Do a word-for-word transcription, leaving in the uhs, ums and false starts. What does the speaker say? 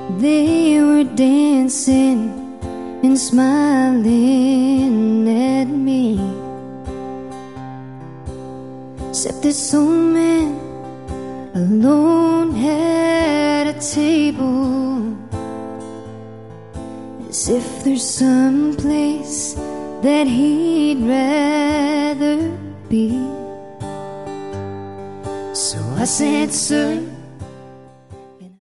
They were dancing and smiling at me, except this old man alone at a table, as if there's some place that he'd rather be. So I said, sir,